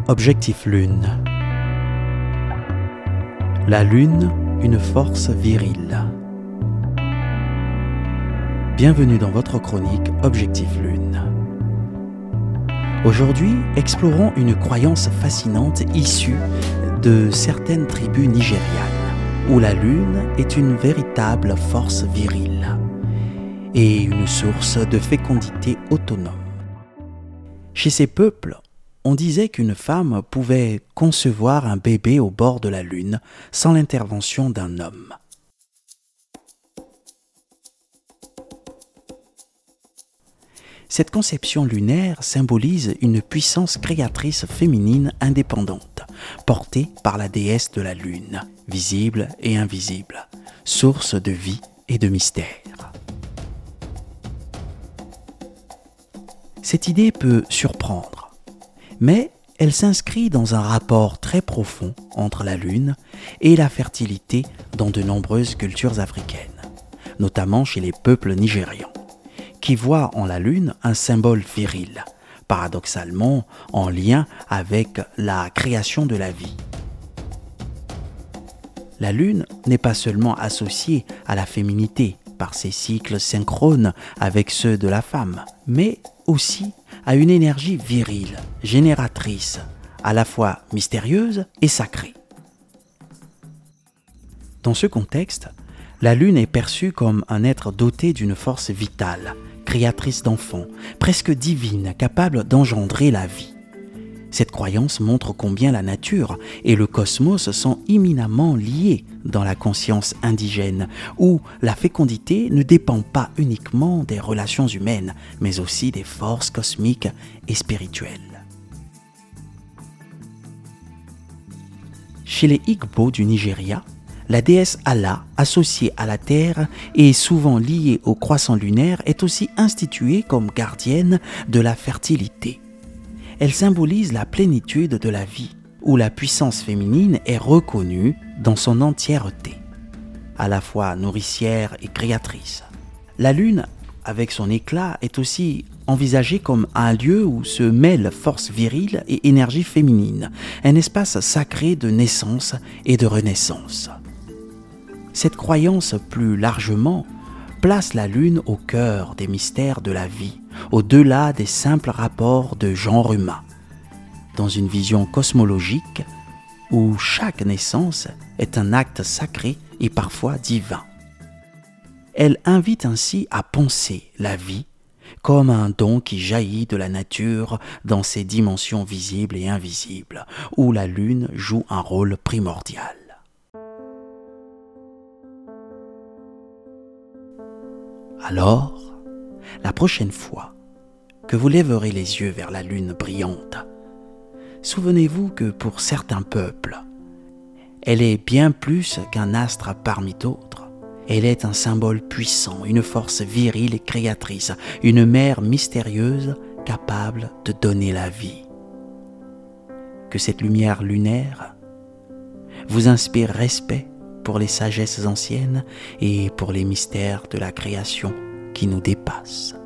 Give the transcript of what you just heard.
Objectif Lune. La Lune, une force virile. Bienvenue dans votre chronique Objectif Lune. Aujourd'hui, explorons une croyance fascinante issue de certaines tribus nigérianes, où la Lune est une véritable force virile et une source de fécondité autonome. Chez ces peuples, on disait qu'une femme pouvait concevoir un bébé au bord de la Lune sans l'intervention d'un homme. Cette conception lunaire symbolise une puissance créatrice féminine indépendante, portée par la déesse de la Lune, visible et invisible, source de vie et de mystère. Cette idée peut surprendre, mais elle s'inscrit dans un rapport très profond entre la Lune et la fertilité dans de nombreuses cultures africaines, notamment chez les peuples nigérians, qui voient en la Lune un symbole viril, paradoxalement en lien avec la création de la vie. La Lune n'est pas seulement associée à la féminité par ses cycles synchrones avec ceux de la femme, mais aussi à une énergie virile, génératrice, à la fois mystérieuse et sacrée. Dans ce contexte, la Lune est perçue comme un être doté d'une force vitale, créatrice d'enfants, presque divine, capable d'engendrer la vie. Cette croyance montre combien la nature et le cosmos sont imminemment liés dans la conscience indigène, où la fécondité ne dépend pas uniquement des relations humaines, mais aussi des forces cosmiques et spirituelles. Chez les Igbo du Nigeria, la déesse Allah, associée à la Terre et souvent liée au croissant lunaire, est aussi instituée comme gardienne de la fertilité. Elle symbolise la plénitude de la vie, où la puissance féminine est reconnue dans son entièreté, à la fois nourricière et créatrice. La Lune, avec son éclat, est aussi envisagée comme un lieu où se mêlent force virile et énergie féminine, un espace sacré de naissance et de renaissance. Cette croyance, plus largement, place la Lune au cœur des mystères de la vie, au-delà des simples rapports de genre humain, dans une vision cosmologique où chaque naissance est un acte sacré et parfois divin. Elle invite ainsi à penser la vie comme un don qui jaillit de la nature dans ses dimensions visibles et invisibles, où la Lune joue un rôle primordial. Alors, la prochaine fois que vous lèverez les yeux vers la Lune brillante, souvenez-vous que pour certains peuples, elle est bien plus qu'un astre parmi d'autres. Elle est un symbole puissant, une force virile et créatrice, une mère mystérieuse capable de donner la vie. Que cette lumière lunaire vous inspire respect pour les sagesses anciennes et pour les mystères de la création qui nous dépassent.